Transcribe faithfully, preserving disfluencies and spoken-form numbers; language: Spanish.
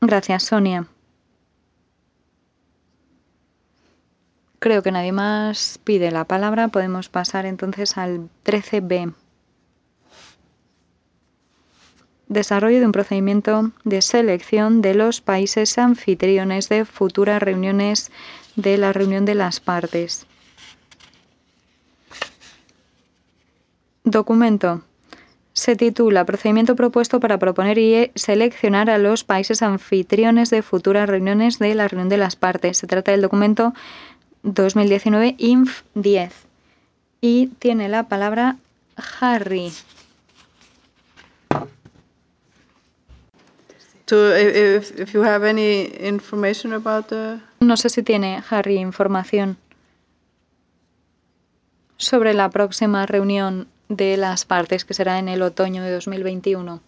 Gracias, Sonia. Creo que nadie más pide la palabra. Podemos pasar entonces al trece B. Desarrollo de un procedimiento de selección de los países anfitriones de futuras reuniones de la reunión de las partes. Documento. Se titula Procedimiento propuesto para proponer y seleccionar a los países anfitriones de futuras reuniones de la reunión de las partes. Se trata del documento dos mil diecinueve I N F diez. Y tiene la palabra Harry. To, if, if you have any information about the... No sé si tiene, Harry, información sobre la próxima reunión de las partes, que será en el otoño de dos mil veintiuno.